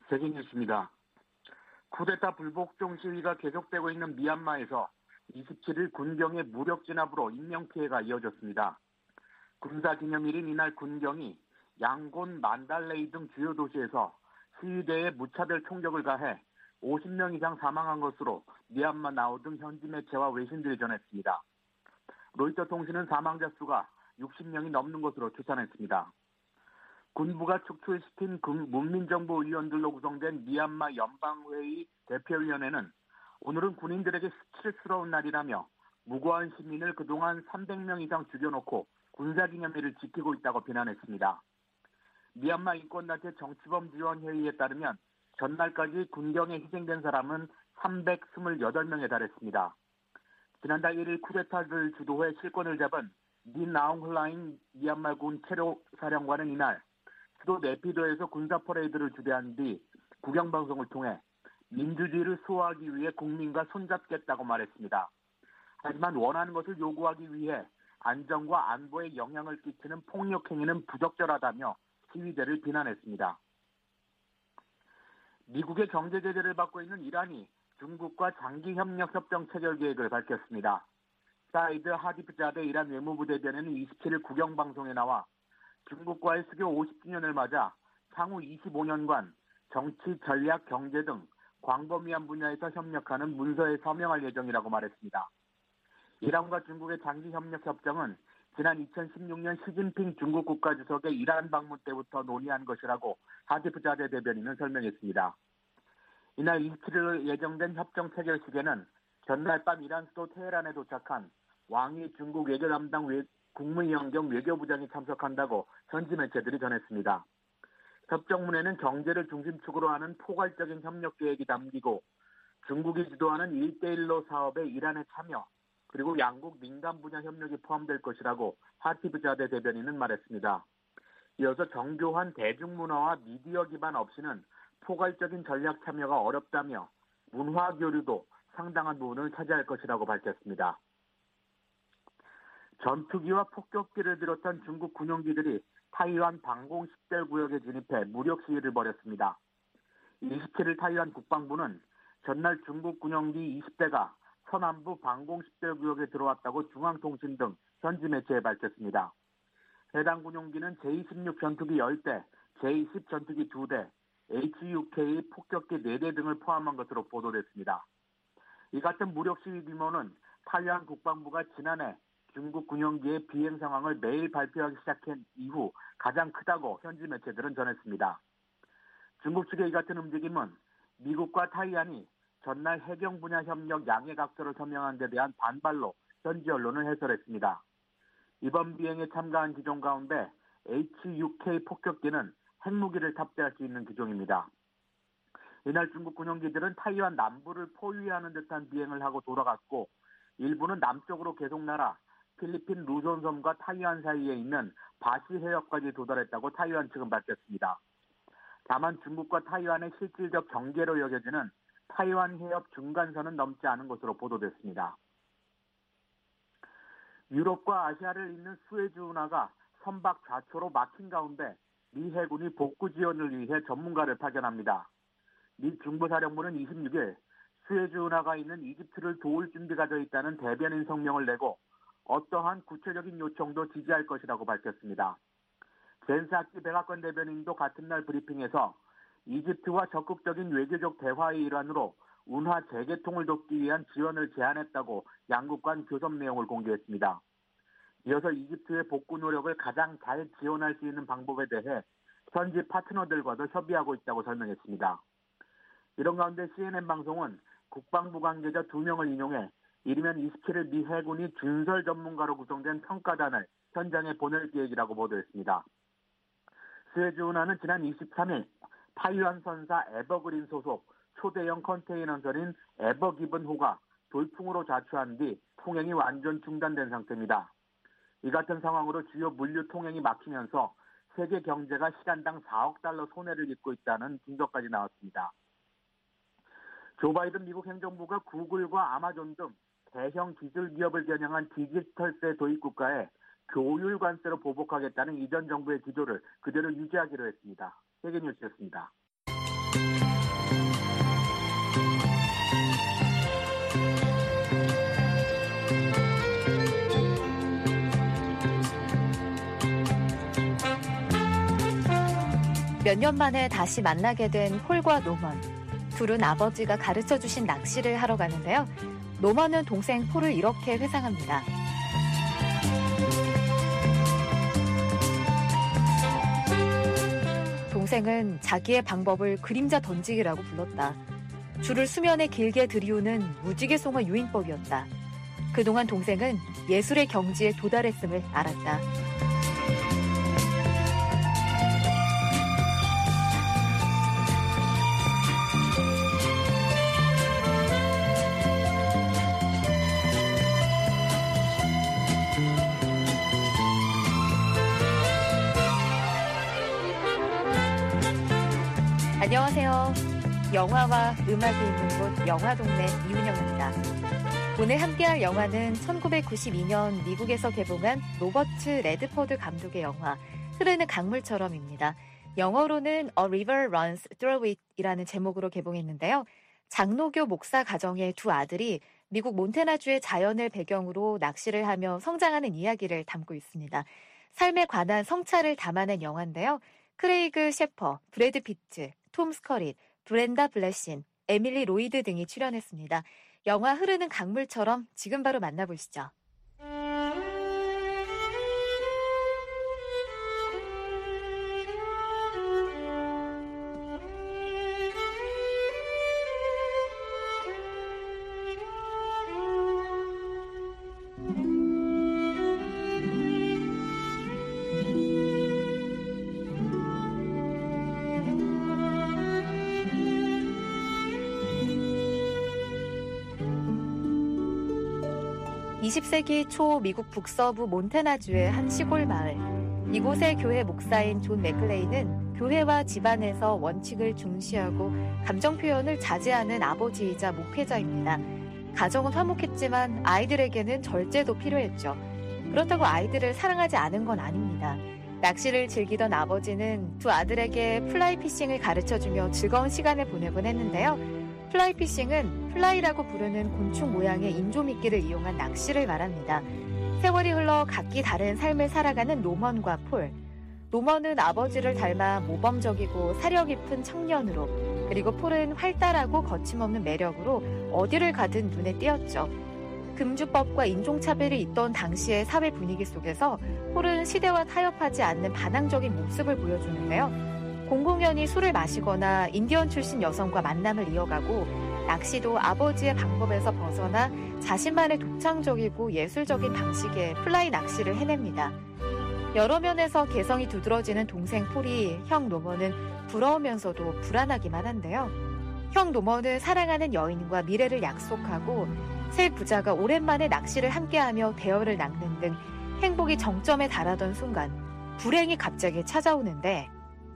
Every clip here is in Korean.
세계뉴스입니다. 쿠데타 불복종 시위가 계속되고 있는 미얀마에서 27일 군경의 무력 진압으로 인명피해가 이어졌습니다. 군사기념일인 이날 군경이 양곤, 만달레이 등 주요 도시에서 시위대에 무차별 총격을 가해 50명 이상 사망한 것으로 미얀마 나우 등 현지 매체와 외신들이 전했습니다. 로이터 통신은 사망자 수가 60명이 넘는 것으로 추산했습니다. 군부가 축출시킨 문민정부 의원들로 구성된 미얀마 연방회의 대표위원회는 오늘은 군인들에게 수치스러운 날이라며 무고한 시민을 그동안 300명 이상 죽여놓고 군사기념일을 지키고 있다고 비난했습니다. 미얀마 인권단체 정치범지원회의에 따르면 전날까지 군경에 희생된 사람은 328명에 달했습니다. 지난달 1일 쿠데타를 주도해 실권을 잡은 민 아웅 hlaing 미얀마군 체로사령관은 이날 수도 네피도에서 군사 퍼레이드를 주대한 뒤 국영방송을 통해 민주주의를 수호하기 위해 국민과 손잡겠다고 말했습니다. 하지만 원하는 것을 요구하기 위해 안정과 안보에 영향을 끼치는 폭력 행위는 부적절하다며 시위대를 비난했습니다. 미국의 경제 제재를 받고 있는 이란이 중국과 장기협력협정 체결 계획을 밝혔습니다. 사이드 하디프자데 이란 외무부 대변인은 27일 국영방송에 나와 중국과의 수교 50주년을 맞아 향후 25년간 정치, 전략, 경제 등 광범위한 분야에서 협력하는 문서에 서명할 예정이라고 말했습니다. 이란과 중국의 장기협력협정은 지난 2016년 시진핑 중국 국가주석의 이란 방문 때부터 논의한 것이라고 하디프자데 대변인은 설명했습니다. 이날 27일 예정된 협정 체결식에는 전날 밤 이란 수도 테헤란에 도착한 왕이 중국 외교 담당 국무위원 겸 외교부장이 참석한다고 현지 매체들이 전했습니다. 협정문에는 경제를 중심축으로 하는 포괄적인 협력 계획이 담기고 중국이 주도하는 1대1로 사업에 이란의 참여 그리고 양국 민간 분야 협력이 포함될 것이라고 하티브자데 대변인은 말했습니다. 이어서 정교한 대중문화와 미디어 기반 없이는 포괄적인 전략 참여가 어렵다며 문화 교류도 상당한 부분을 차지할 것이라고 밝혔습니다. 전투기와 폭격기를 비롯한 중국 군용기들이 타이완 방공 10대 구역에 진입해 무력 시위를 벌였습니다. 27일 타이완 국방부는 전날 중국 군용기 20대가 서남부 방공 10대 구역에 들어왔다고 중앙통신 등 현지 매체에 밝혔습니다. 해당 군용기는 제-26 전투기 10대, 제-20 전투기 2대, HUK 폭격기 4대 등을 포함한 것으로 보도됐습니다. 이 같은 무력 시위 규모는 타이완 국방부가 지난해 중국 군용기의 비행 상황을 매일 발표하기 시작한 이후 가장 크다고 현지 매체들은 전했습니다. 중국 측의 이 같은 움직임은 미국과 타이완이 전날 해경 분야 협력 양해각서를 서명한 데 대한 반발로 현지 언론은 해설했습니다. 이번 비행에 참가한 기종 가운데 HUK 폭격기는 핵무기를 탑재할 수 있는 기종입니다. 이날 중국 군용기들은 타이완 남부를 포위하는 듯한 비행을 하고 돌아갔고 일부는 남쪽으로 계속 날아 필리핀 루손섬과 타이완 사이에 있는 바시 해협까지 도달했다고 타이완 측은 밝혔습니다. 다만 중국과 타이완의 실질적 경계로 여겨지는 타이완 해협 중간선은 넘지 않은 것으로 보도됐습니다. 유럽과 아시아를 잇는 수에즈 운하가 선박 좌초로 막힌 가운데 미 해군이 복구 지원을 위해 전문가를 파견합니다. 미 중부사령부는 26일 수에즈 운하가 있는 이집트를 도울 준비가 돼 있다는 대변인 성명을 내고 어떠한 구체적인 요청도 지지할 것이라고 밝혔습니다. 젠사키 백악관 대변인도 같은 날 브리핑에서 이집트와 적극적인 외교적 대화의 일환으로 운하 재개통을 돕기 위한 지원을 제안했다고 양국 간 교섭 내용을 공개했습니다. 이어서 이집트의 복구 노력을 가장 잘 지원할 수 있는 방법에 대해 현지 파트너들과도 협의하고 있다고 설명했습니다. 이런 가운데 CNN 방송은 국방부 관계자 2명을 인용해 이르면 27일 미 해군이 준설 전문가로 구성된 평가단을 현장에 보낼 계획이라고 보도했습니다. 수에즈 운하는 지난 23일 타이완 선사 에버그린 소속 초대형 컨테이너선인 에버기븐호가 돌풍으로 자초한 뒤 통행이 완전 중단된 상태입니다. 이 같은 상황으로 주요 물류 통행이 막히면서 세계 경제가 시간당 4억 달러 손해를 입고 있다는 분석까지 나왔습니다. 조 바이든 미국 행정부가 구글과 아마존 등 대형 기술 기업을 겨냥한 디지털세 도입 국가에 교율 관세로 보복하겠다는 이전 정부의 기조를 그대로 유지하기로 했습니다. 세계뉴스였습니다. 몇 년 만에 다시 만나게 된 폴과 노먼. 둘은 아버지가 가르쳐주신 낚시를 하러 가는데요. 노먼은 동생 폴을 이렇게 회상합니다. 동생은 자기의 방법을 그림자 던지기라고 불렀다. 줄을 수면에 길게 들이우는 무지개송어 유인법이었다. 그동안 동생은 예술의 경지에 도달했음을 알았다. 안녕하세요. 영화와 음악이 있는 곳 영화동네 이윤영입니다. 오늘 함께할 영화는 1992년 미국에서 개봉한 로버트 레드포드 감독의 영화 흐르는 강물처럼입니다. 영어로는 A River Runs Through It 이라는 제목으로 개봉했는데요. 장로교 목사 가정의 두 아들이 미국 몬태나주의 자연을 배경으로 낚시를 하며 성장하는 이야기를 담고 있습니다. 삶에 관한 성찰을 담아낸 영화인데요. 크레이그 셰퍼, 브래드 피트, 톰 스커릿, 브렌다 블래신, 에밀리 로이드 등이 출연했습니다. 영화 흐르는 강물처럼 지금 바로 만나보시죠. 20세기 초 미국 북서부 몬태나주의 한 시골 마을. 이곳의 교회 목사인 존 맥클레이는 교회와 집안에서 원칙을 중시하고 감정 표현을 자제하는 아버지이자 목회자입니다. 가정은 화목했지만 아이들에게는 절제도 필요했죠. 그렇다고 아이들을 사랑하지 않은 건 아닙니다. 낚시를 즐기던 아버지는 두 아들에게 플라이피싱을 가르쳐주며 즐거운 시간을 보내곤 했는데요. 플라이피싱은 플라이라고 부르는 곤충 모양의 인조미끼를 이용한 낚시를 말합니다. 세월이 흘러 각기 다른 삶을 살아가는 노먼과 폴. 노먼은 아버지를 닮아 모범적이고 사려 깊은 청년으로, 그리고 폴은 활달하고 거침없는 매력으로 어디를 가든 눈에 띄었죠. 금주법과 인종차별이 있던 당시의 사회 분위기 속에서 폴은 시대와 타협하지 않는 반항적인 모습을 보여주는데요. 공공연히 술을 마시거나 인디언 출신 여성과 만남을 이어가고 낚시도 아버지의 방법에서 벗어나 자신만의 독창적이고 예술적인 방식의 플라이 낚시를 해냅니다. 여러 면에서 개성이 두드러지는 동생 폴이 형 노먼은 부러우면서도 불안하기만 한데요. 형 노먼은 사랑하는 여인과 미래를 약속하고 세 부자가 오랜만에 낚시를 함께하며 대열을 낚는 등 행복이 정점에 달하던 순간 불행이 갑자기 찾아오는데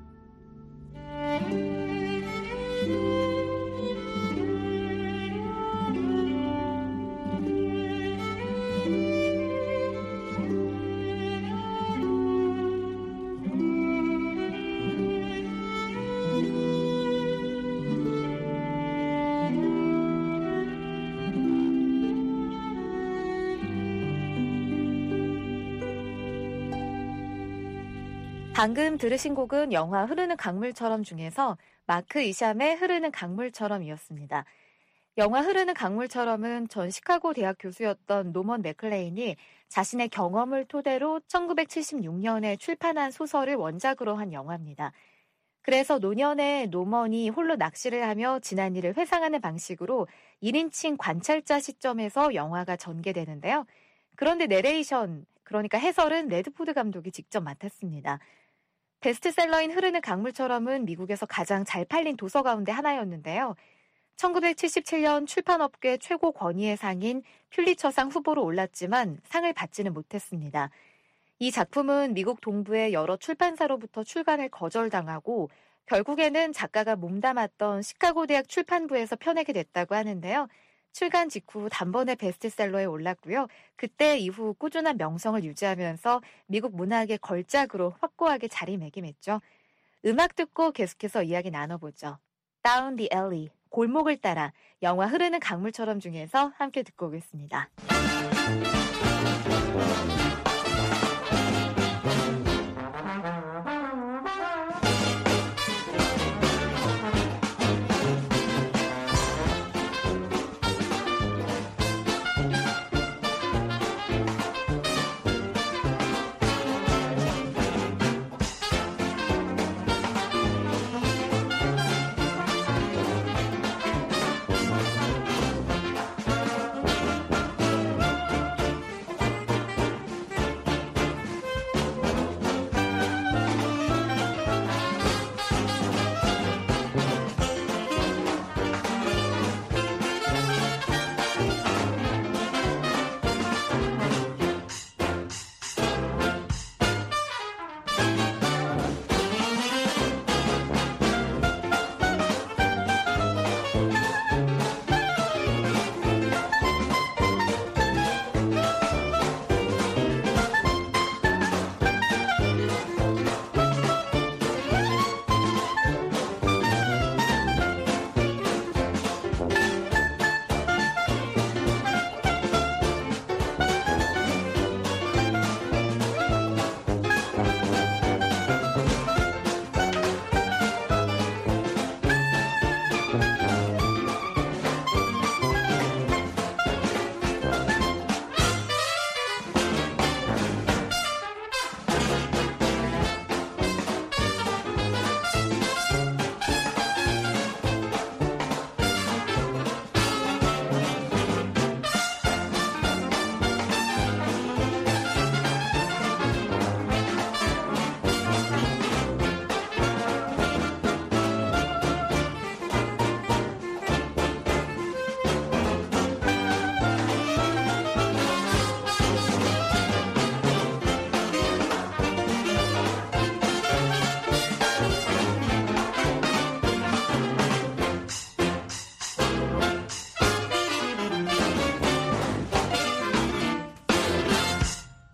방금 들으신 곡은 영화 흐르는 강물처럼 중에서 마크 이샴의 흐르는 강물처럼이었습니다. 영화 흐르는 강물처럼은 전 시카고 대학 교수였던 노먼 맥클레인이 자신의 경험을 토대로 1976년에 출판한 소설을 원작으로 한 영화입니다. 그래서 노년에 노먼이 홀로 낚시를 하며 지난 일을 회상하는 방식으로 1인칭 관찰자 시점에서 영화가 전개되는데요. 그런데 내레이션, 그러니까 해설은 레드포드 감독이 직접 맡았습니다. 베스트셀러인 흐르는 강물처럼은 미국에서 가장 잘 팔린 도서 가운데 하나였는데요. 1977년 출판업계 최고 권위의 상인 퓰리처상 후보로 올랐지만 상을 받지는 못했습니다. 이 작품은 미국 동부의 여러 출판사로부터 출간을 거절당하고 결국에는 작가가 몸담았던 시카고 대학 출판부에서 펴내게 됐다고 하는데요. 출간 직후 단번에 베스트셀러에 올랐고요. 그때 이후 꾸준한 명성을 유지하면서 미국 문학의 걸작으로 확고하게 자리매김했죠. 음악 듣고 계속해서 이야기 나눠보죠. Down the Alley, 골목을 따라 영화 흐르는 강물처럼 중에서 함께 듣고 오겠습니다.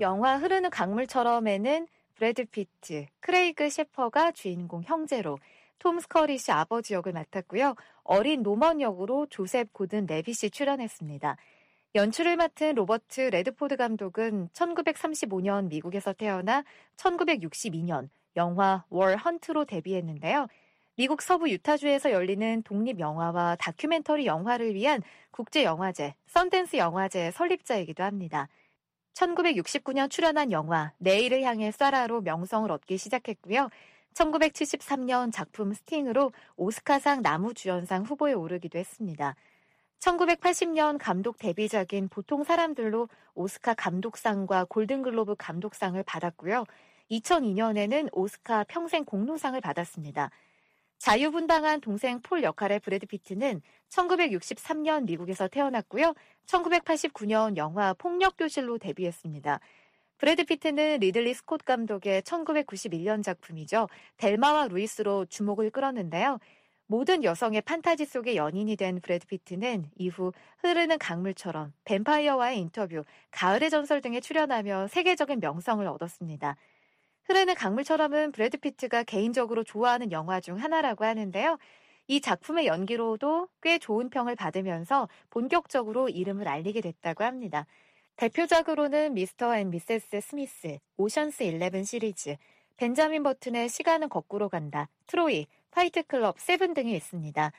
영화 흐르는 강물처럼에는 브래드 피트, 크레이그 셰퍼가 주인공 형제로 톰 스커릿이 아버지 역을 맡았고요. 어린 노먼 역으로 조셉 고든 레빗이 출연했습니다. 연출을 맡은 로버트 레드포드 감독은 1935년 미국에서 태어나 1962년 영화 월 헌트로 데뷔했는데요. 미국 서부 유타주에서 열리는 독립영화와 다큐멘터리 영화를 위한 국제영화제, 썬댄스 영화제의 설립자이기도 합니다. 1969년 출연한 영화 내일을 향해 쏴라로 명성을 얻기 시작했고요. 1973년 작품 스팅으로 오스카상 남우주연상 후보에 오르기도 했습니다. 1980년 감독 데뷔작인 보통 사람들로 오스카 감독상과 골든글로브 감독상을 받았고요. 2002년에는 오스카 평생 공로상을 받았습니다. 자유분방한 동생 폴 역할의 브래드 피트는 1963년 미국에서 태어났고요. 1989년 영화 폭력교실로 데뷔했습니다. 브래드 피트는 리들리 스콧 감독의 1991년 작품이죠. 델마와 루이스로 주목을 끌었는데요. 모든 여성의 판타지 속의 연인이 된 브래드 피트는 이후 흐르는 강물처럼, 뱀파이어와의 인터뷰, 가을의 전설 등에 출연하며 세계적인 명성을 얻었습니다. 흐르는 강물처럼은 브래드 피트가 개인적으로 좋아하는 영화 중 하나라고 하는데요. 이 작품의 연기로도 꽤 좋은 평을 받으면서 본격적으로 이름을 알리게 됐다고 합니다. 대표작으로는 미스터 앤 미세스 스미스, 오션스 11 시리즈, 벤자민 버튼의 시간은 거꾸로 간다, 트로이, 파이트 클럽, 세븐 등이 있습니다.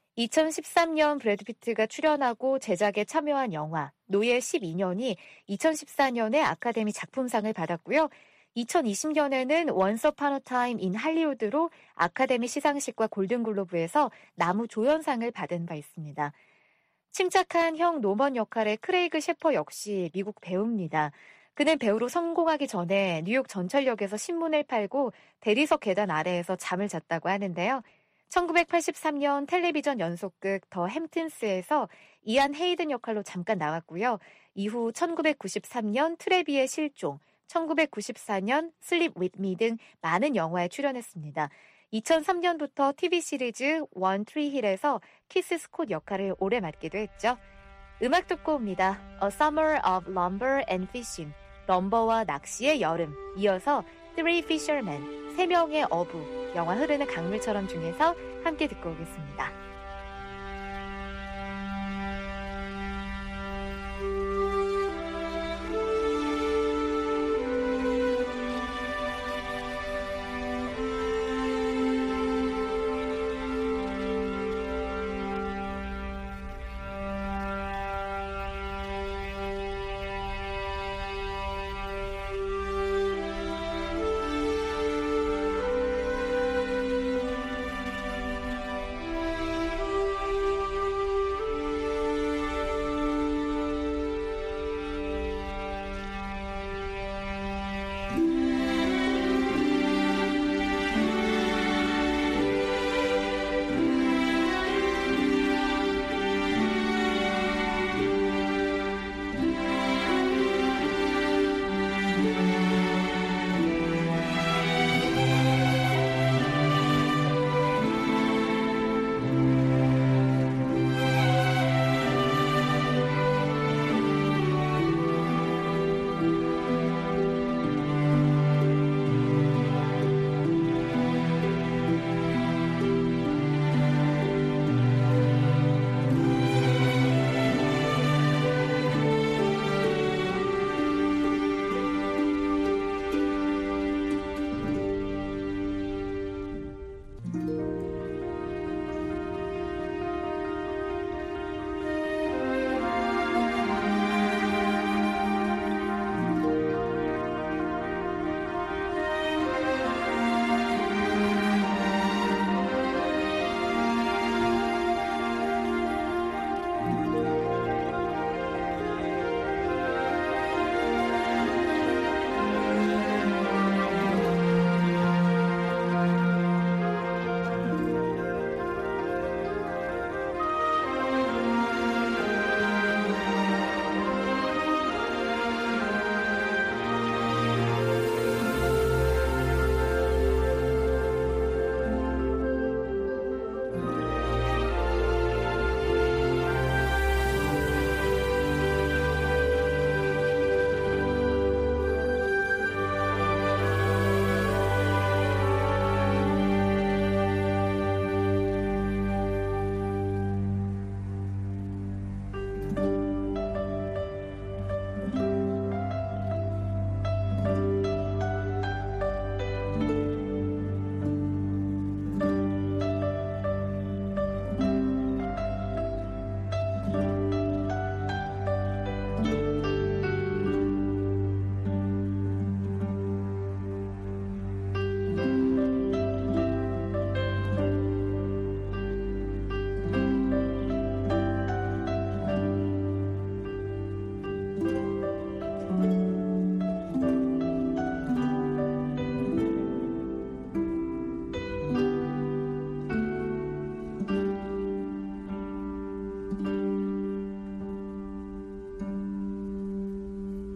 2013년 브래드 피트가 출연하고 제작에 참여한 영화 노예 12년이 2014년에 아카데미 작품상을 받았고요. 2020년에는 원스 어폰 어 타임 인 할리우드로 아카데미 시상식과 골든글로브에서 남우조연상을 받은 바 있습니다. 침착한 형 노먼 역할의 크레이그 셰퍼 역시 미국 배우입니다. 그는 배우로 성공하기 전에 뉴욕 전철역에서 신문을 팔고 대리석 계단 아래에서 잠을 잤다고 하는데요. 1983년 텔레비전 연속극 더 햄튼스에서 이안 헤이든 역할로 잠깐 나왔고요. 이후 1993년 트레비의 실종, 1994년 슬립 윗 미 등 많은 영화에 출연했습니다. 2003년부터 TV 시리즈 원 트리 힐에서 키스 스콧 역할을 오래 맡기도 했죠. 음악 듣고 옵니다. A Summer of Lumber and Fishing, 럼버와 낚시의 여름, 이어서 Three Fishermen, 세 명의 어부, 영화 흐르는 강물처럼 중에서 함께 듣고 오겠습니다.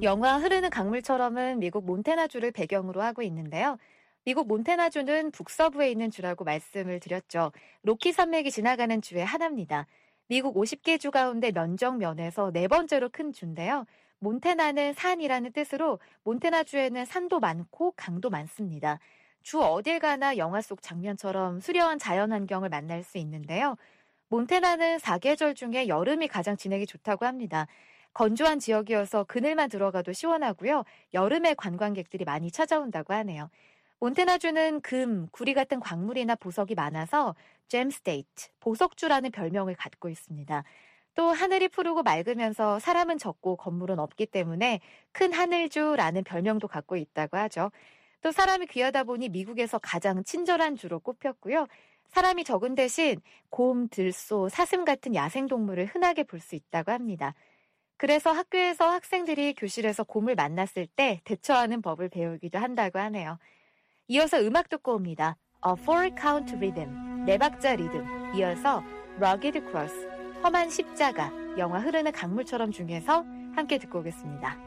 영화 흐르는 강물처럼은 미국 몬태나주를 배경으로 하고 있는데요. 미국 몬태나주는 북서부에 있는 주라고 말씀을 드렸죠. 로키 산맥이 지나가는 주의 하나입니다. 미국 50개 주 가운데 면적면에서 네 번째로 큰 주인데요. 몬태나는 산이라는 뜻으로 몬태나주에는 산도 많고 강도 많습니다. 주 어딜 가나 영화 속 장면처럼 수려한 자연환경을 만날 수 있는데요. 몬태나는 4계절 중에 여름이 가장 지내기 좋다고 합니다. 건조한 지역이어서 그늘만 들어가도 시원하고요. 여름에 관광객들이 많이 찾아온다고 하네요. 몬태나주는 금, 구리 같은 광물이나 보석이 많아서 잼스테이트, 보석주라는 별명을 갖고 있습니다. 또 하늘이 푸르고 맑으면서 사람은 적고 건물은 없기 때문에 큰 하늘주라는 별명도 갖고 있다고 하죠. 또 사람이 귀하다 보니 미국에서 가장 친절한 주로 꼽혔고요. 사람이 적은 대신 곰, 들소, 사슴 같은 야생동물을 흔하게 볼 수 있다고 합니다. 그래서 학교에서 학생들이 교실에서 곰을 만났을 때 대처하는 법을 배우기도 한다고 하네요. 이어서 음악 듣고 옵니다. A Four Count Rhythm, 네 박자 리듬. 이어서 Rugged Cross, 험한 십자가, 영화 흐르는 강물처럼 중에서 함께 듣고 오겠습니다.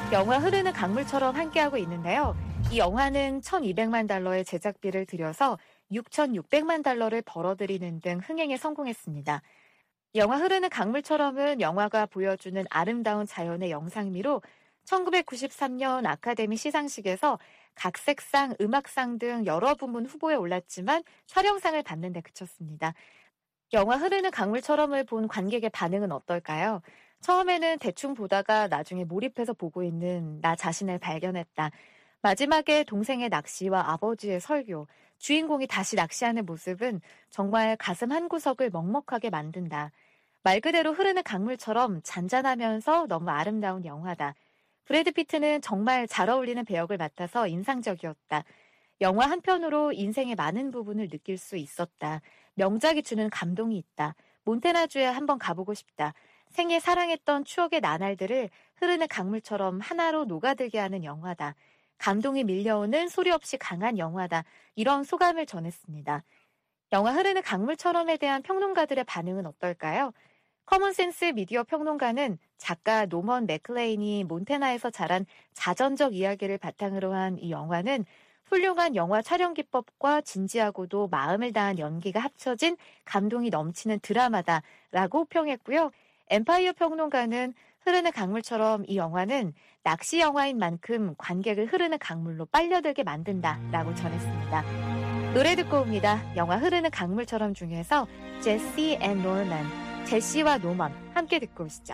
영화 흐르는 강물처럼 함께하고 있는데요. 이 영화는 $1,200만 제작비를 들여서 $6,600만 벌어들이는 등 흥행에 성공했습니다. 영화 흐르는 강물처럼은 영화가 보여주는 아름다운 자연의 영상미로 1993년 아카데미 시상식에서 각색상, 음악상 등 여러 부문 후보에 올랐지만 촬영상을 받는 데 그쳤습니다. 영화 흐르는 강물처럼을 본 관객의 반응은 어떨까요? 처음에는 대충 보다가 나중에 몰입해서 보고 있는 나 자신을 발견했다. 마지막에 동생의 낚시와 아버지의 설교, 주인공이 다시 낚시하는 모습은 정말 가슴 한구석을 먹먹하게 만든다. 말 그대로 흐르는 강물처럼 잔잔하면서 너무 아름다운 영화다. 브래드 피트는 정말 잘 어울리는 배역을 맡아서 인상적이었다. 영화 한 편으로 인생의 많은 부분을 느낄 수 있었다. 명작이 주는 감동이 있다. 몬태나주에 한번 가보고 싶다. 생애 사랑했던 추억의 나날들을 흐르는 강물처럼 하나로 녹아들게 하는 영화다. 감동이 밀려오는 소리 없이 강한 영화다. 이런 소감을 전했습니다. 영화 흐르는 강물처럼에 대한 평론가들의 반응은 어떨까요? 커먼센스 미디어 평론가는 작가 노먼 맥클레인이 몬태나에서 자란 자전적 이야기를 바탕으로 한 이 영화는 훌륭한 영화 촬영 기법과 진지하고도 마음을 다한 연기가 합쳐진 감동이 넘치는 드라마다라고 평했고요. 엠파이어 평론가는 흐르는 강물처럼 이 영화는 낚시 영화인 만큼 관객을 흐르는 강물로 빨려들게 만든다라고 전했습니다. 노래 듣고 옵니다. 영화 흐르는 강물처럼 중에서 제시 앤 노먼, 제시와 노먼 함께 듣고 오시죠.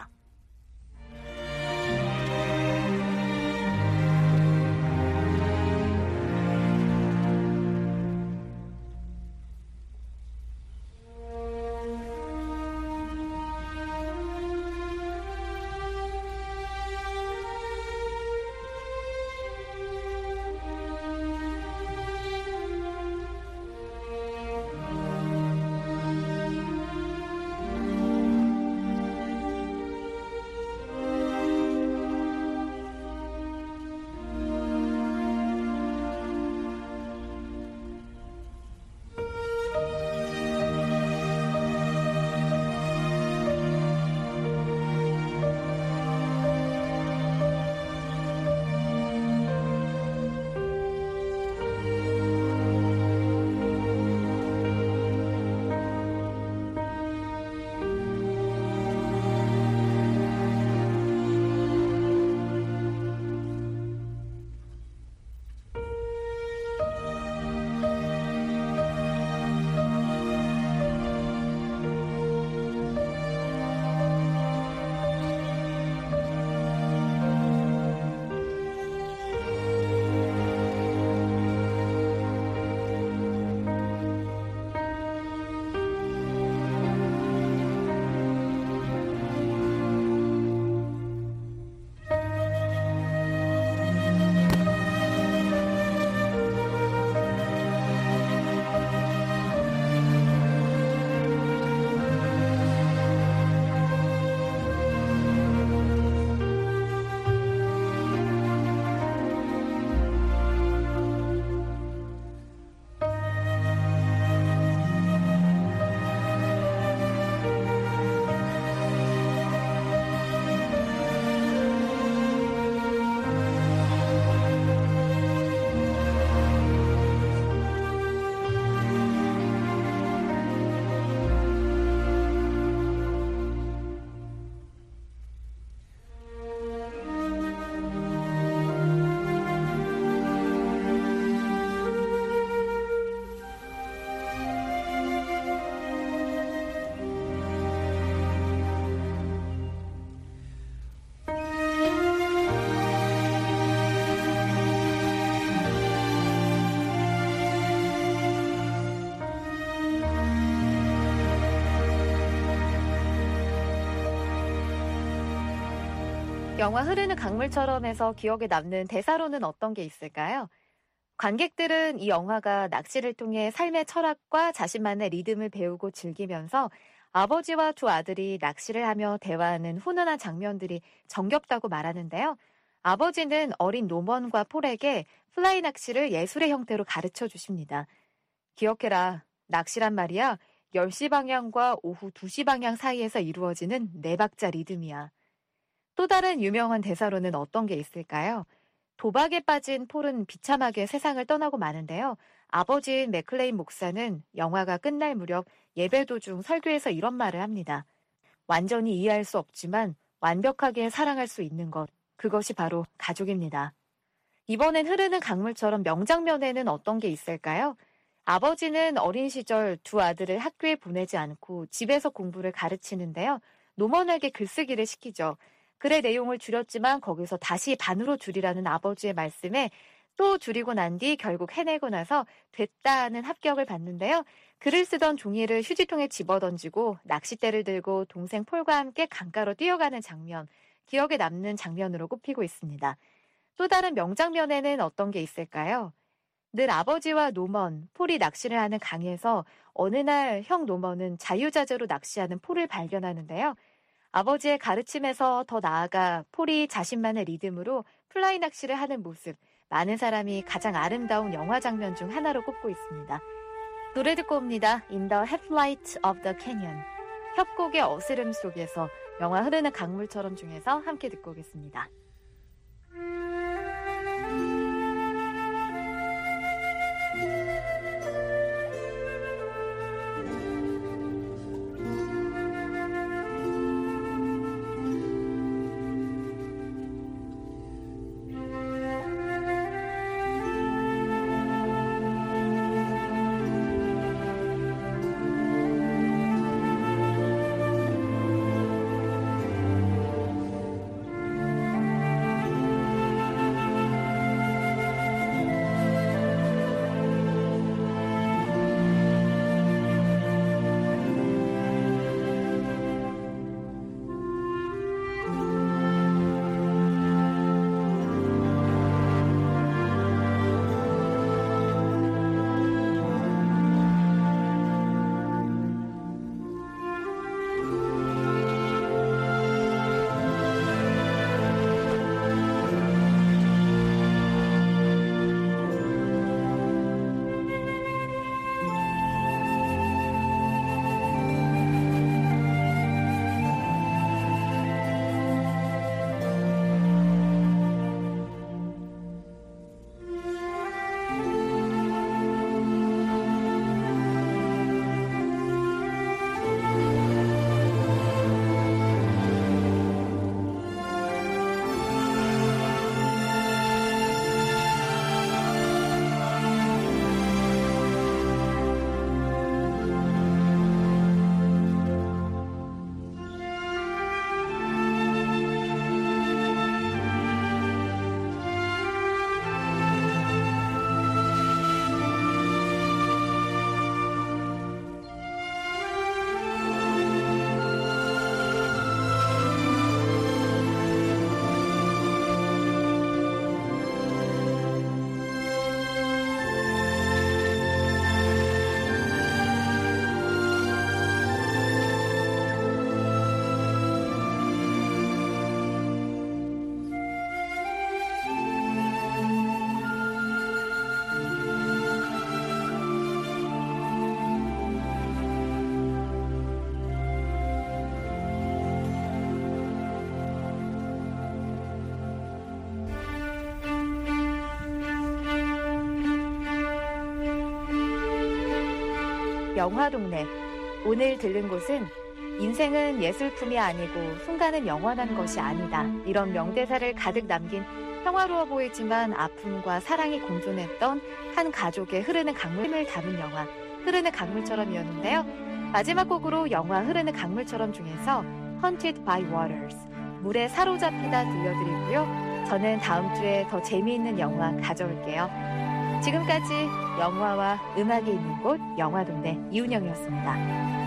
영화 흐르는 강물처럼에서 기억에 남는 대사로는 어떤 게 있을까요? 관객들은 이 영화가 낚시를 통해 삶의 철학과 자신만의 리듬을 배우고 즐기면서 아버지와 두 아들이 낚시를 하며 대화하는 훈훈한 장면들이 정겹다고 말하는데요. 아버지는 어린 노먼과 폴에게 플라이 낚시를 예술의 형태로 가르쳐 주십니다. 기억해라. 낚시란 말이야. 10시 방향과 오후 2시 방향 사이에서 이루어지는 4박자 리듬이야. 또 다른 유명한 대사로는 어떤 게 있을까요? 도박에 빠진 폴은 비참하게 세상을 떠나고 마는데요. 아버지인 맥클레인 목사는 영화가 끝날 무렵 예배 도중 설교에서 이런 말을 합니다. 완전히 이해할 수 없지만 완벽하게 사랑할 수 있는 것, 그것이 바로 가족입니다. 이번엔 흐르는 강물처럼 명장면에는 어떤 게 있을까요? 아버지는 어린 시절 두 아들을 학교에 보내지 않고 집에서 공부를 가르치는데요. 노멀하게 글쓰기를 시키죠. 글의 내용을 줄였지만 거기서 다시 반으로 줄이라는 아버지의 말씀에 또 줄이고 난 뒤 결국 해내고 나서 됐다 하는 합격을 받는데요. 글을 쓰던 종이를 휴지통에 집어던지고 낚싯대를 들고 동생 폴과 함께 강가로 뛰어가는 장면, 기억에 남는 장면으로 꼽히고 있습니다. 또 다른 명장면에는 어떤 게 있을까요? 늘 아버지와 노먼, 폴이 낚시를 하는 강에서 어느 날 형 노먼은 자유자재로 낚시하는 폴을 발견하는데요. 아버지의 가르침에서 더 나아가 폴이 자신만의 리듬으로 플라이 낚시를 하는 모습, 많은 사람이 가장 아름다운 영화 장면 중 하나로 꼽고 있습니다. 노래 듣고 옵니다. In the Headlight of the Canyon. 협곡의 어스름 속에서 영화 흐르는 강물처럼 중에서 함께 듣고 오겠습니다. 영화동네. 오늘 들른 곳은 인생은 예술품이 아니고 순간은 영원한 것이 아니다. 이런 명대사를 가득 남긴 평화로워 보이지만 아픔과 사랑이 공존했던 한 가족의 흐르는 강물을 담은 영화 흐르는 강물처럼이었는데요. 마지막 곡으로 영화 흐르는 강물처럼 중에서 Haunted by Waters, 물에 사로잡히다 들려드리고요. 저는 다음 주에 더 재미있는 영화 가져올게요. 지금까지 영화와 음악이 있는 곳 영화동네 이은영이었습니다.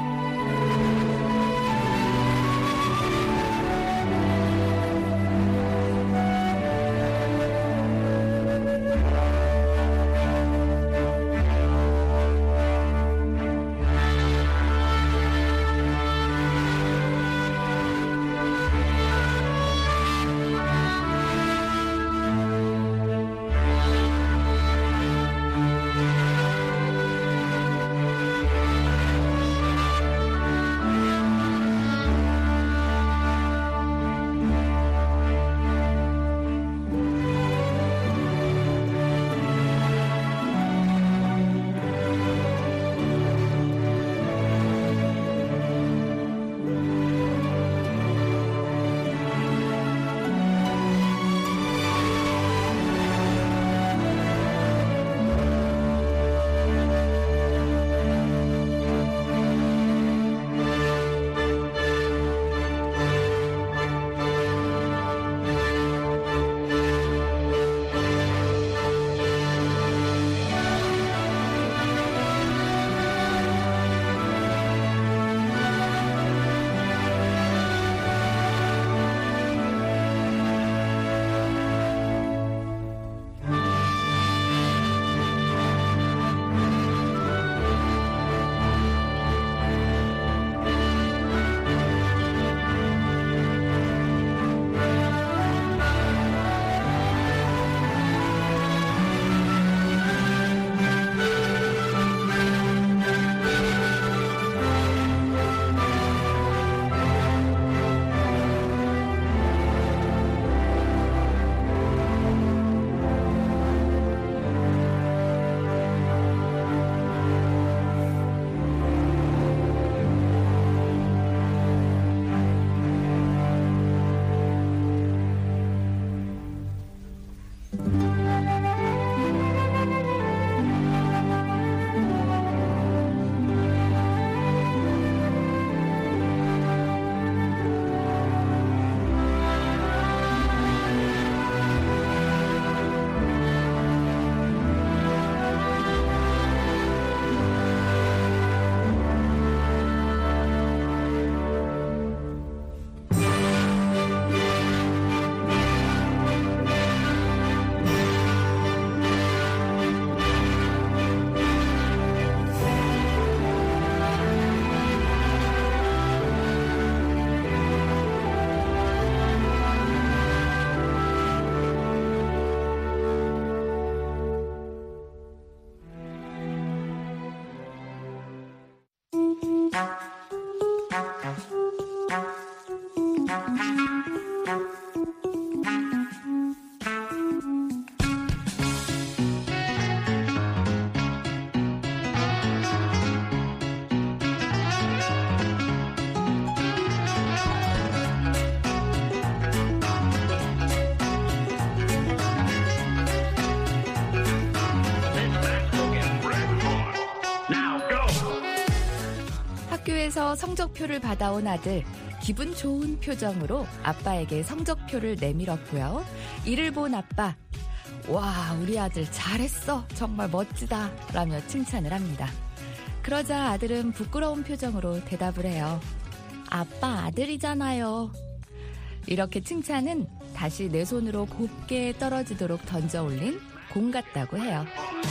학교에서 성적표를 받아온 아들, 기분 좋은 표정으로 아빠에게 성적표를 내밀었고요. 이를 본 아빠, 와, 우리 아들 잘했어, 정말 멋지다 라며 칭찬을 합니다. 그러자 아들은 부끄러운 표정으로 대답을 해요. 아빠 아들이잖아요. 이렇게 칭찬은 다시 내 손으로 곱게 떨어지도록 던져 올린 공 같다고 해요.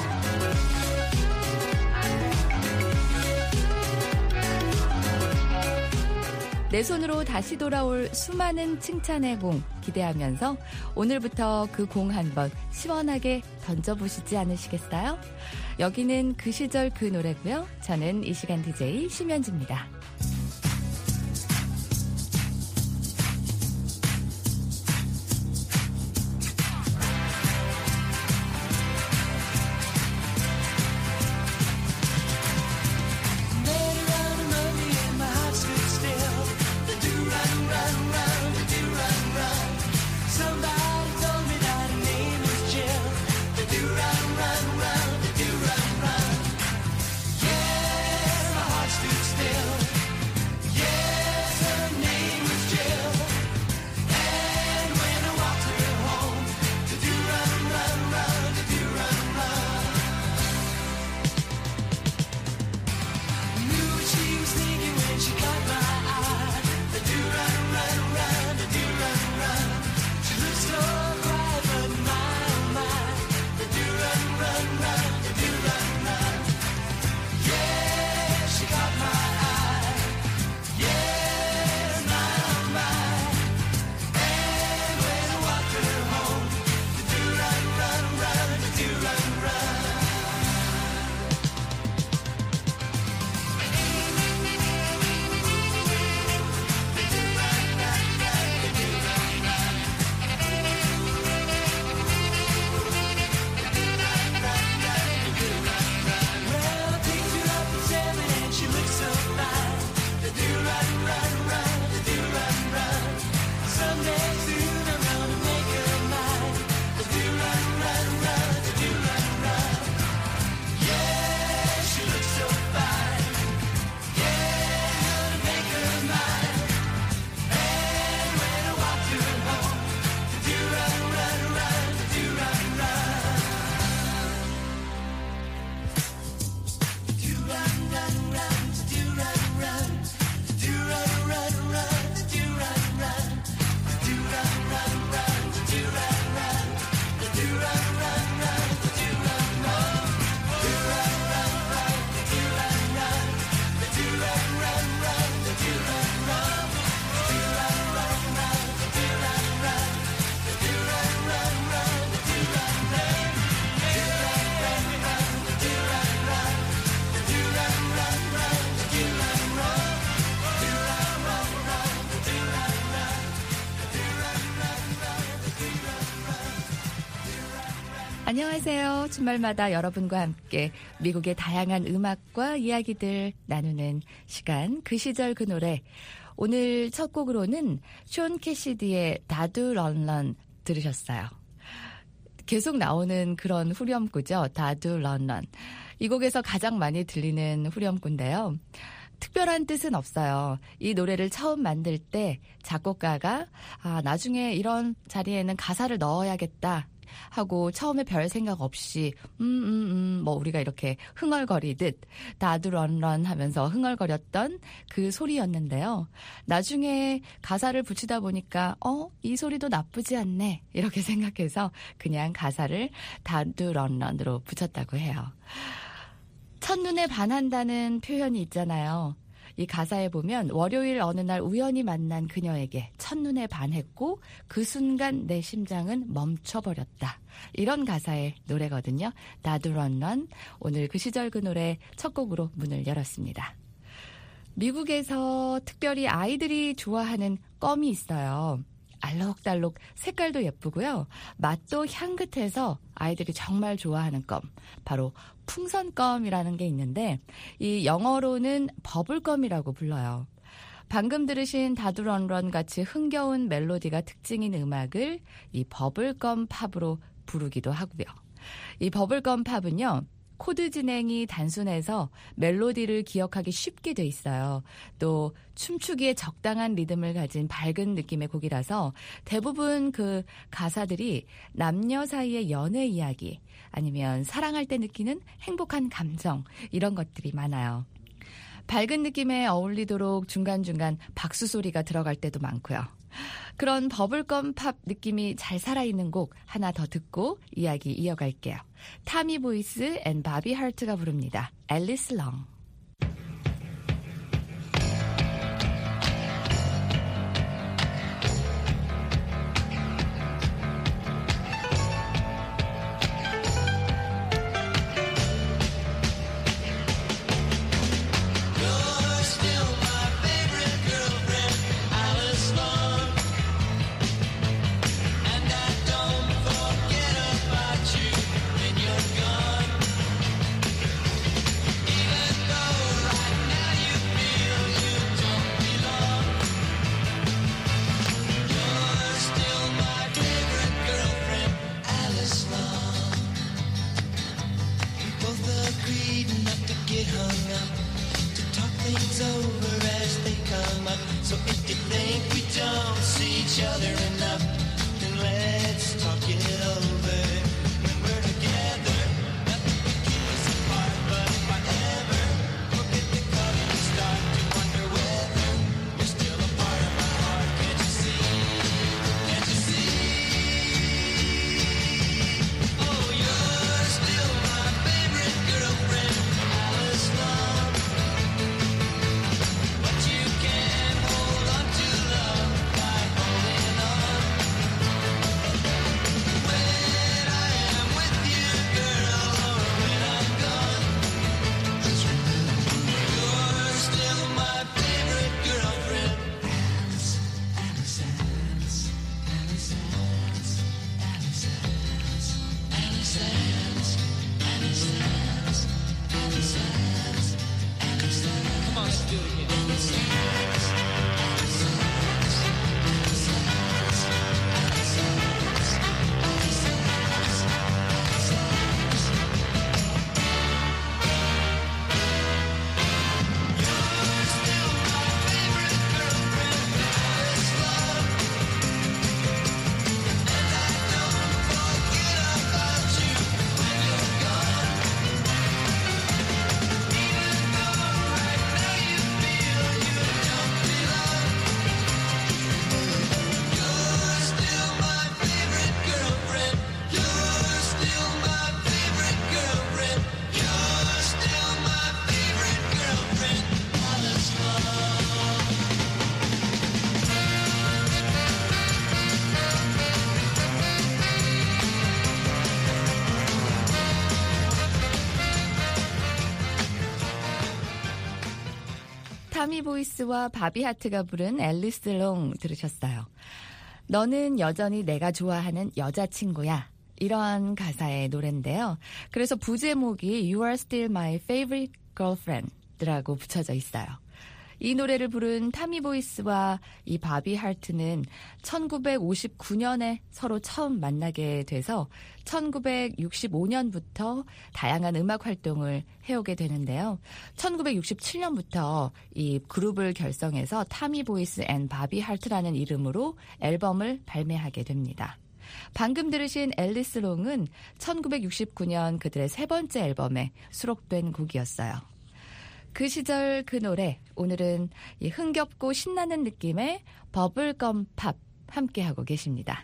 내 손으로 다시 돌아올 수많은 칭찬의 공 기대하면서 오늘부터 그 공 한번 시원하게 던져보시지 않으시겠어요? 여기는 그 시절 그 노래고요. 저는 이 시간 DJ 심연지입니다. 안녕하세요. 주말마다 여러분과 함께 미국의 다양한 음악과 이야기들 나누는 시간, 그 시절 그 노래. 오늘 첫 곡으로는 숀 캐시디의 다두 런런 들으셨어요. 계속 나오는 그런 후렴구죠. 다두 런런. 이 곡에서 가장 많이 들리는 후렴구인데요. 특별한 뜻은 없어요. 이 노래를 처음 만들 때 작곡가가 나중에 이런 자리에는 가사를 넣어야겠다 하고 처음에 별 생각 없이 뭐 우리가 이렇게 흥얼거리듯 다두 런런 하면서 흥얼거렸던 그 소리였는데요. 나중에 가사를 붙이다 보니까 이 소리도 나쁘지 않네 이렇게 생각해서 그냥 가사를 다두 런런으로 붙였다고 해요. 첫눈에 반한다는 표현이 있잖아요. 이 가사에 보면 월요일 어느 날 우연히 만난 그녀에게 첫눈에 반했고 그 순간 내 심장은 멈춰버렸다. 이런 가사의 노래거든요. 다두 런런. 오늘 그 시절 그 노래 첫 곡으로 문을 열었습니다. 미국에서 특별히 아이들이 좋아하는 껌이 있어요. 알록달록 색깔도 예쁘고요. 맛도 향긋해서 아이들이 정말 좋아하는 껌. 바로 풍선껌이라는 게 있는데 이 영어로는 버블껌이라고 불러요. 방금 들으신 다두 런런 같이 흥겨운 멜로디가 특징인 음악을 이 버블껌 팝으로 부르기도 하고요. 이 버블껌 팝은요. 코드 진행이 단순해서 멜로디를 기억하기 쉽게 돼 있어요. 또 춤추기에 적당한 리듬을 가진 밝은 느낌의 곡이라서 대부분 그 가사들이 남녀 사이의 연애 이야기 아니면 사랑할 때 느끼는 행복한 감정 이런 것들이 많아요. 밝은 느낌에 어울리도록 중간중간 박수 소리가 들어갈 때도 많고요. 그런 버블검 팝 느낌이 잘 살아있는 곡 하나 더 듣고 이야기 이어갈게요. 타미 보이스 앤 바비 하트가 부릅니다. 앨리스 롱. 타미 보이스와 바비 하트가 부른 앨리스 롱 들으셨어요. 너는 여전히 내가 좋아하는 여자친구야. 이러한 가사의 노래인데요. 그래서 부제목이 You are still my favorite girlfriend 라고 붙여져 있어요. 이 노래를 부른 타미 보이스와 이 바비 하트는 1959년에 서로 처음 만나게 돼서 1965년부터 다양한 음악 활동을 해오게 되는데요. 1967년부터 이 그룹을 결성해서 타미 보이스 앤 바비 하트라는 이름으로 앨범을 발매하게 됩니다. 방금 들으신 앨리스 롱은 1969년 그들의 세 번째 앨범에 수록된 곡이었어요. 그 시절 그 노래, 오늘은 이 흥겹고 신나는 느낌의 버블검 팝 함께하고 계십니다.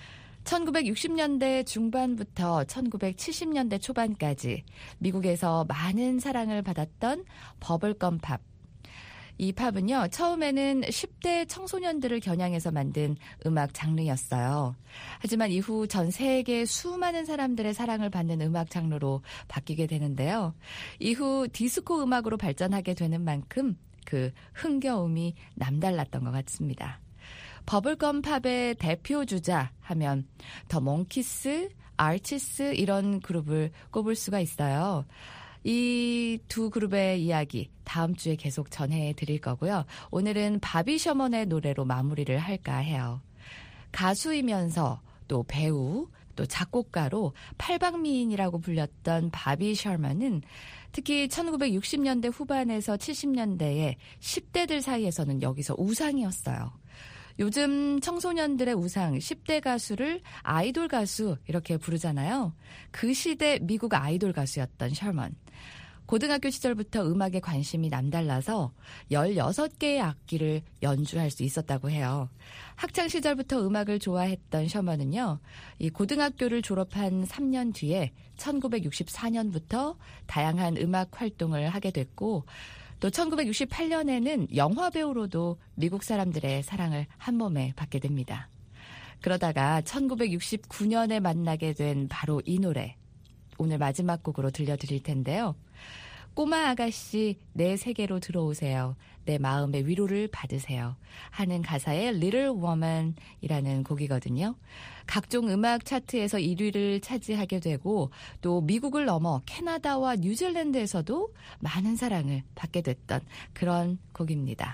1960년대 중반부터 1970년대 초반까지 미국에서 많은 사랑을 받았던 버블검 팝. 이 팝은요, 처음에는 10대 청소년들을 겨냥해서 만든 음악 장르였어요. 하지만 이후 전 세계 수많은 사람들의 사랑을 받는 음악 장르로 바뀌게 되는데요. 이후 디스코 음악으로 발전하게 되는 만큼 그 흥겨움이 남달랐던 것 같습니다. 버블검 팝의 대표 주자 하면 더 몽키스, 아치스 이런 그룹을 꼽을 수가 있어요. 이 두 그룹의 이야기 다음 주에 계속 전해드릴 거고요. 오늘은 바비 셔먼의 노래로 마무리를 할까 해요. 가수이면서 또 배우, 또 작곡가로 팔방미인이라고 불렸던 바비 셔먼은 특히 1960년대 후반에서 70년대에 10대들 사이에서는 여기서 우상이었어요. 요즘 청소년들의 우상 10대 가수를 아이돌 가수 이렇게 부르잖아요. 그 시대 미국 아이돌 가수였던 셔먼. 고등학교 시절부터 음악에 관심이 남달라서 16개의 악기를 연주할 수 있었다고 해요. 학창 시절부터 음악을 좋아했던 셔먼은요, 이 고등학교를 졸업한 3년 뒤에 1964년부터 다양한 음악 활동을 하게 됐고, 또 1968년에는 영화 배우로도 미국 사람들의 사랑을 한 몸에 받게 됩니다. 그러다가 1969년에 만나게 된 바로 이 노래, 오늘 마지막 곡으로 들려드릴 텐데요. 꼬마 아가씨 내 세계로 들어오세요. 내 마음의 위로를 받으세요. 하는 가사의 Little Woman이라는 곡이거든요. 각종 음악 차트에서 1위를 차지하게 되고 또 미국을 넘어 캐나다와 뉴질랜드에서도 많은 사랑을 받게 됐던 그런 곡입니다.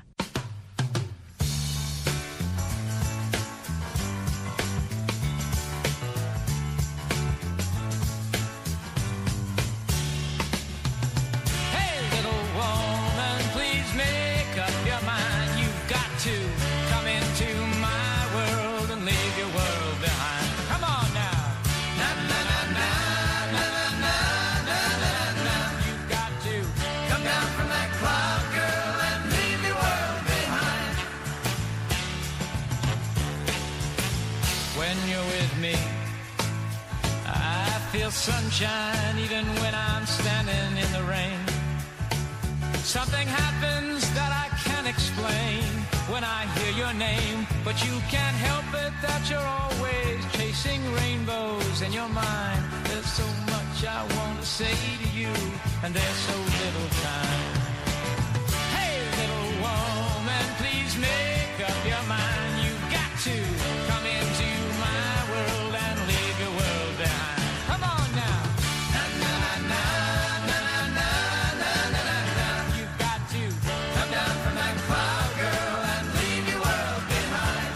Sunshine even when I'm standing in the rain. Something happens that I can't explain when I hear your name, but you can't help it that you're always chasing rainbows in your mind. There's so much I want to say to you, and there's so little time. Hey, little woman, please make up your mind. You've got to come into my world and leave your world behind. Come on now. Na na na na na na na na na na. You've got to come down from that cloud, girl, and leave your world behind.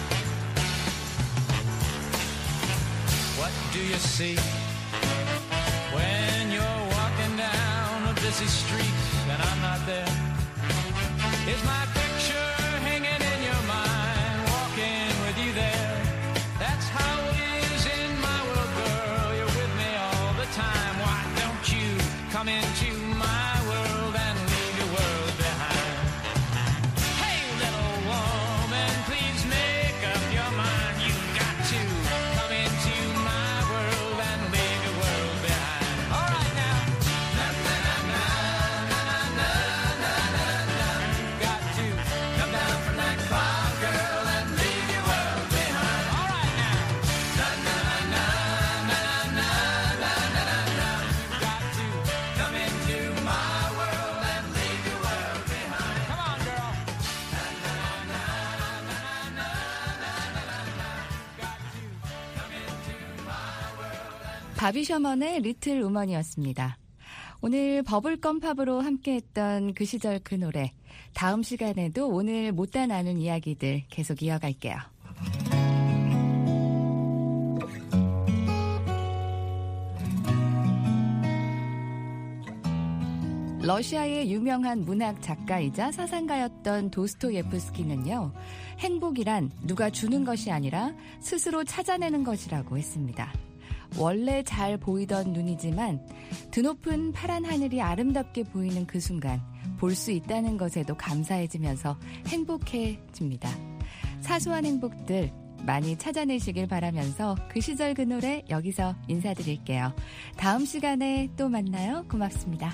What do you see when you're walking down a busy street and I'm not there? Is my picture hanging in your mind, walking with you there? That's how it is in my world, girl. You're with me all the time. Why don't you come into my world and leave your world behind? Hey, little woman, please make up your mind. You've got to come into my world and leave your world behind. All right now. Na na na na na na na na na. You've got to come down from that cloud, girl, and leave your world behind. All right now. Na na na na na na na na na. You've got to come into my world and leave your world behind. Come on, girl. Na na na na na na na na na. You've got to come into my world and. 바비 셔먼의 리틀 우먼이었습니다. 오늘 버블껌 팝으로 함께했던 그 시절 그 노래. 다음 시간에도 오늘 못다 나눈 이야기들 계속 이어갈게요. 러시아의 유명한 문학 작가이자 사상가였던 도스토예프스키는요, 행복이란 누가 주는 것이 아니라 스스로 찾아내는 것이라고 했습니다. 원래 잘 보이던 눈이지만 드높은 파란 하늘이 아름답게 보이는 그 순간 볼 수 있다는 것에도 감사해지면서 행복해집니다. 사소한 행복들 많이 찾아내시길 바라면서 그 시절 그 노래 여기서 인사드릴게요. 다음 시간에 또 만나요. 고맙습니다.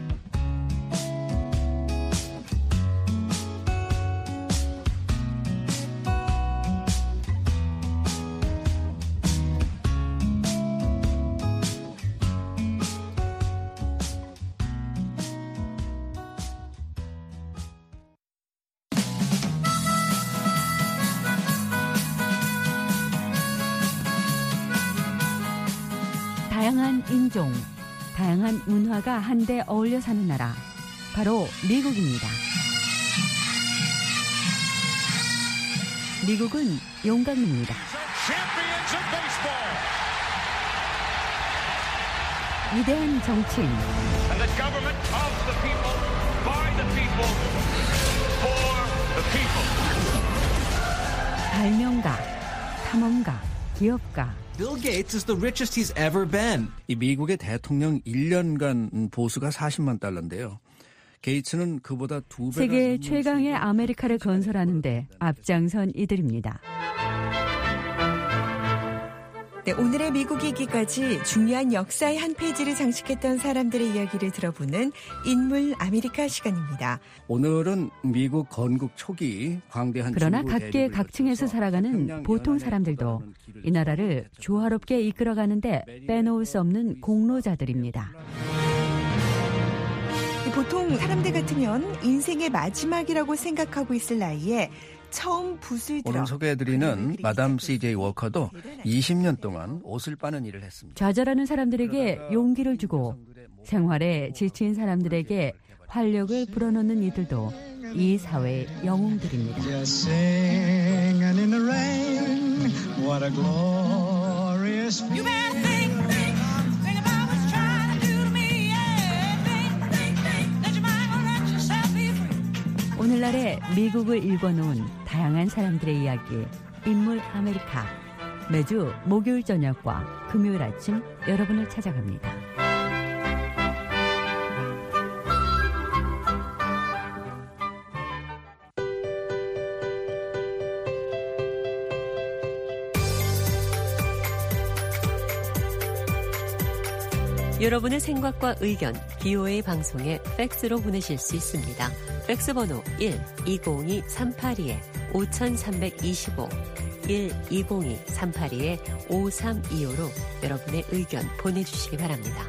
다양한 인종, 다양한 문화가 한데 어울려 사는 나라, 바로 미국입니다. 미국은 영광입니다. 위대한 정치인. And the government of the people, by the people, for the people. 발명가, 탐험가, 기업가. Bill Gates is the richest he's ever been. 이 미국의 대통령 1년간 보수가 40만 달러인데요. 게이츠는 그보다 2배가 세계 최강의 아메리카를 건설하는데 앞장선 이들입니다. 네, 오늘의 미국 이기까지 중요한 역사의 한 페이지를 장식했던 사람들의 이야기를 들어보는 인물 아메리카 시간입니다. 오늘은 미국 건국 초기 광대한 그러나 중부 각계 대륙을 각층에서 거쳐서 살아가는 평양 보통 연안에 사람들도 도달하는 길을 이 나라를 조화롭게 이끌어가는데 빼놓을 수 없는 공로자들입니다. 보통 사람들 같으면 인생의 마지막이라고 생각하고 있을 나이에 처음 붓을 들어 오늘 소개해드리는 마담 C.J. 워커도 20년 동안 옷을 빠는 일을 했습니다. 좌절하는 사람들에게 용기를 주고 생활에 지친 사람들에게 활력을 불어넣는 이들도 이 사회의 영웅들입니다. Just sing and in the rain, what a glorious feeling. Think about what you're trying to do to me, yeah. Think, let your mind go let yourself be free. 오늘날의 미국을 읽어놓은 다양한 사람들의 이야기, 인물 아메리카. 매주 목요일 저녁과 금요일 아침 여러분을 찾아갑니다. 여러분의 생각과 의견, BOA 방송에 팩스로 보내실 수 있습니다. 팩스 번호 1-202-382-5325, 1-202-382-5325로 여러분의 의견 보내주시기 바랍니다.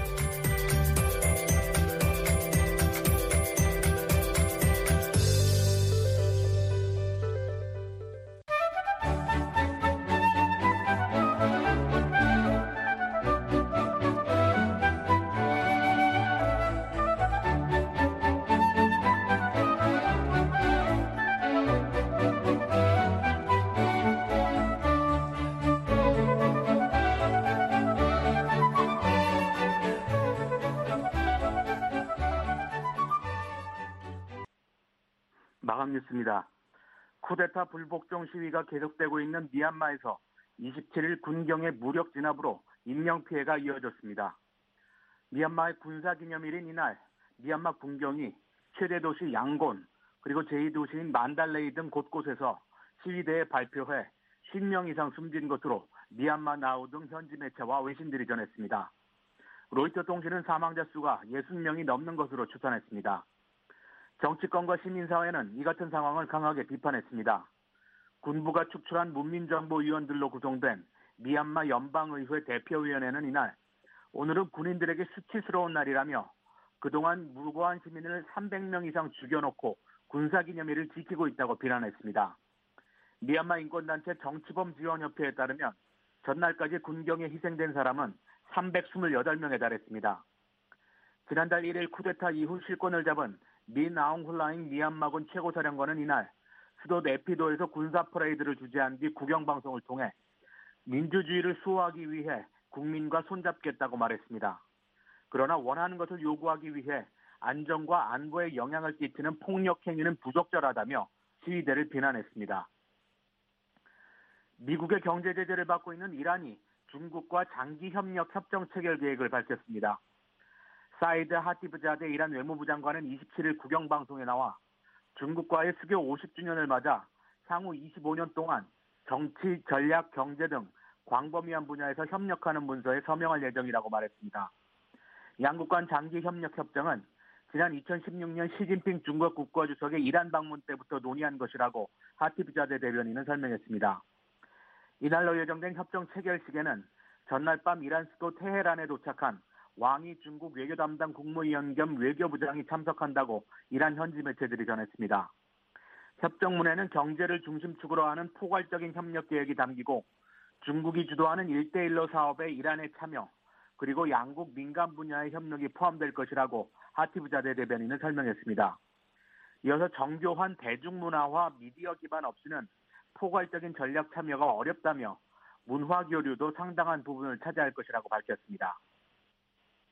마감 뉴스입니다. 쿠데타 불복종 시위가 계속되고 있는 미얀마에서 27일 군경의 무력 진압으로 인명피해가 이어졌습니다. 미얀마의 군사기념일인 이날 미얀마 군경이 최대 도시 양곤 그리고 제2도시인 만달레이 등 곳곳에서 시위대에 발표해 10명 이상 숨진 것으로 미얀마 나우 등 현지 매체와 외신들이 전했습니다. 로이터 통신은 사망자 수가 60명이 넘는 것으로 추산했습니다. 정치권과 시민사회는 이 같은 상황을 강하게 비판했습니다. 군부가 축출한 문민정보위원들로 구성된 미얀마 연방의회 대표위원회는 이날 오늘은 군인들에게 수치스러운 날이라며 그동안 무고한 시민을 300명 이상 죽여놓고 군사기념일을 지키고 있다고 비난했습니다. 미얀마 인권단체 정치범지원협회에 따르면 전날까지 군경에 희생된 사람은 328명에 달했습니다. 지난달 1일 쿠데타 이후 실권을 잡은 민 아웅 훌라잉 미얀마군 최고사령관은 이날 수도 네피도에서 군사 퍼레이드를 주재한 뒤 국영방송을 통해 민주주의를 수호하기 위해 국민과 손잡겠다고 말했습니다. 그러나 원하는 것을 요구하기 위해 안정과 안보에 영향을 끼치는 폭력 행위는 부적절하다며 시위대를 비난했습니다. 미국의 경제 제재를 받고 있는 이란이 중국과 장기 협력 협정 체결 계획을 밝혔습니다. 사이드 하티브자데 이란 외무부 장관은 27일 국영방송에 나와 중국과의 수교 50주년을 맞아 향후 25년 동안 정치, 전략, 경제 등 광범위한 분야에서 협력하는 문서에 서명할 예정이라고 말했습니다. 양국 간 장기 협력 협정은 지난 2016년 시진핑 중국 국가주석의 이란 방문 때부터 논의한 것이라고 하티브자데 대변인은 설명했습니다. 이날로 예정된 협정 체결식에는 전날 밤 이란 수도 테헤란에 도착한 왕이 중국 외교 담당 국무위원 겸 외교부장이 참석한다고 이란 현지 매체들이 전했습니다. 협정문에는 경제를 중심축으로 하는 포괄적인 협력 계획이 담기고 중국이 주도하는 1대1로 사업에 이란의 참여 그리고 양국 민간 분야의 협력이 포함될 것이라고 하티브자데 대변인은 설명했습니다. 이어서 정교한 대중문화와 미디어 기반 없이는 포괄적인 전략 참여가 어렵다며 문화 교류도 상당한 부분을 차지할 것이라고 밝혔습니다.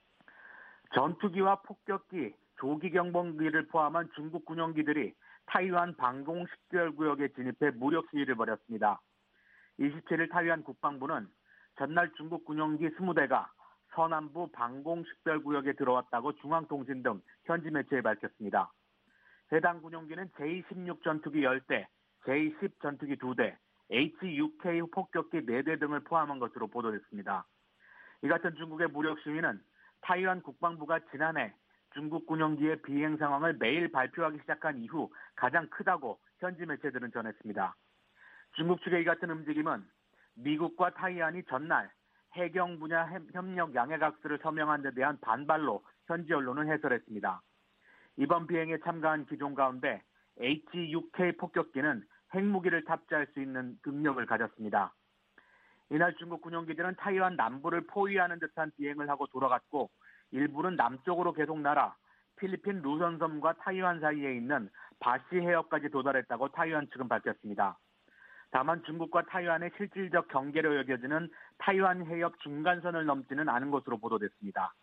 전투기와 폭격기, 조기 경보기를 포함한 중국 군용기들이 타이완 방공 식별구역에 진입해 무력 시위를 벌였습니다. 27일 타이완 국방부는 전날 중국 군용기 20대가 서남부 방공 식별구역에 들어왔다고 중앙통신 등 현지 매체에 밝혔습니다. 해당 군용기는 J-16 전투기 10대, J-10 전투기 2대, H-6K 폭격기 4대 등을 포함한 것으로 보도됐습니다. 이 같은 중국의 무력 시위는 타이완 국방부가 지난해 중국 군용기의 비행 상황을 매일 발표하기 시작한 이후 가장 크다고 현지 매체들은 전했습니다. 중국 측의 이 같은 움직임은 미국과 타이완이 전날 해경 분야 협력 양해각서를 서명한 데 대한 반발로 현지 언론은 해설했습니다. 이번 비행에 참가한 기종 가운데 H-6K 폭격기는 핵무기를 탑재할 수 있는 능력을 가졌습니다. 이날 중국 군용기들은 타이완 남부를 포위하는 듯한 비행을 하고 돌아갔고 일부는 남쪽으로 계속 날아 필리핀 루선섬과 타이완 사이에 있는 바시 해협까지 도달했다고 타이완 측은 밝혔습니다. 다만 중국과 타이완의 실질적 경계로 여겨지는 타이완 해협 중간선을 넘지는 않은 것으로 보도됐습니다.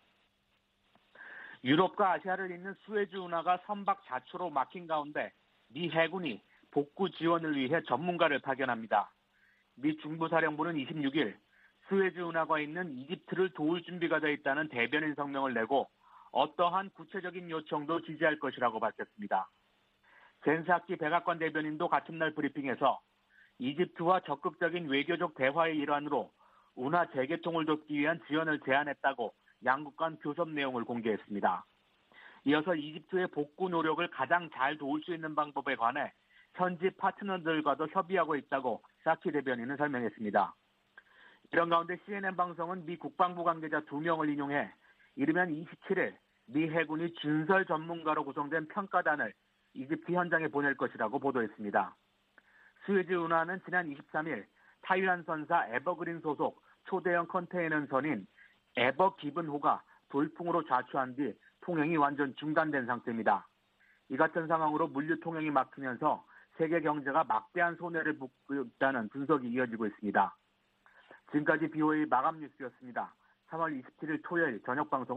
유럽과 아시아를 잇는 수에즈 운하가 선박 자초로 막힌 가운데 미 해군이 복구 지원을 위해 전문가를 파견합니다. 미 중부사령부는 26일 수에즈 운하가 있는 이집트를 도울 준비가 돼 있다는 대변인 성명을 내고 어떠한 구체적인 요청도 지지할 것이라고 밝혔습니다. 젠사키 백악관 대변인도 같은 날 브리핑에서 이집트와 적극적인 외교적 대화의 일환으로 운하 재개통을 돕기 위한 지원을 제안했다고 양국 간 교섭 내용을 공개했습니다. 이어서 이집트의 복구 노력을 가장 잘 도울 수 있는 방법에 관해 현지 파트너들과도 협의하고 있다고 사키 대변인은 설명했습니다. 이런 가운데 CNN 방송은 미 국방부 관계자 2명을 인용해 이르면 27일 미 해군이 진설 전문가로 구성된 평가단을 이집트 현장에 보낼 것이라고 보도했습니다. 수에즈 운하는 지난 23일 타이완 선사 에버그린 소속 초대형 컨테이너선인 에버기븐호가 돌풍으로 좌초한 뒤 통행이 완전 중단된 상태입니다. 이 같은 상황으로 물류 통행이 막히면서 세계 경제가 막대한 손해를 보고 있다는 분석이 이어지고 있습니다. 지금까지 BOA 마감 뉴스였습니다. 3월 27일 토요일 저녁 방송